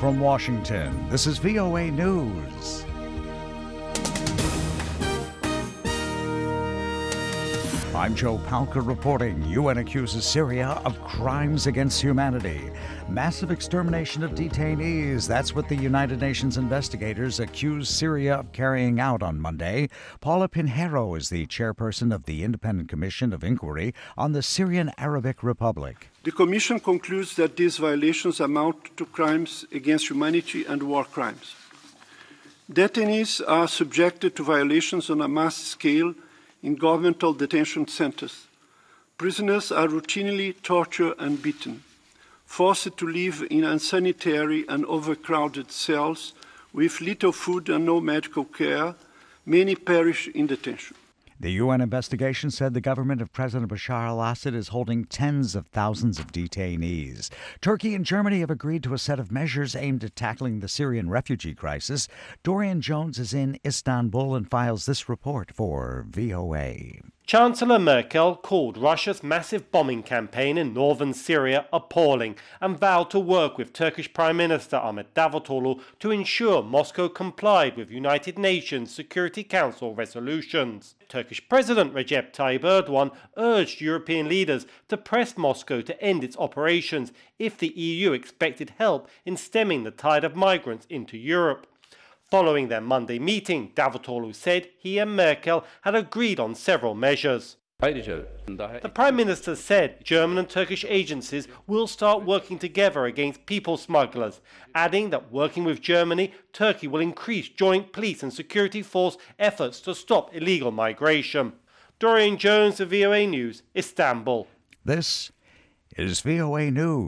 from Washington, this is VOA News. I'm Joe Palca reporting. UN accuses Syria of crimes against humanity. Massive extermination of detainees. That's what the United Nations investigators accuse Syria of carrying out on Monday. Paula Pinheiro is the chairperson of the Independent Commission of Inquiry on the Syrian Arabic Republic. The Commission concludes that these violations amount to crimes against humanity and war crimes. Detainees are subjected to violations on a mass scale in governmental detention centers. Prisoners are routinely tortured and beaten, forced to live in unsanitary and overcrowded cells with little food and no medical care. Many perish in detention. The UN investigation said the government of President Bashar al-Assad is holding tens of thousands of detainees. Turkey and Germany have agreed to a set of measures aimed at tackling the Syrian refugee crisis. Dorian Jones is in Istanbul and files this report for VOA. Chancellor Merkel called Russia's massive bombing campaign in northern Syria appalling and vowed to work with Turkish Prime Minister Ahmet Davutoglu to ensure Moscow complied with United Nations Security Council resolutions. Turkish President Recep Tayyip Erdogan urged European leaders to press Moscow to end its operations if the EU expected help in stemming the tide of migrants into Europe. Following their Monday meeting, Davutoglu said he and Merkel had agreed on several measures. The Prime Minister said German and Turkish agencies will start working together against people smugglers, adding that working with Germany, Turkey will increase joint police and security force efforts to stop illegal migration. Dorian Jones of VOA News, Istanbul. This is VOA News.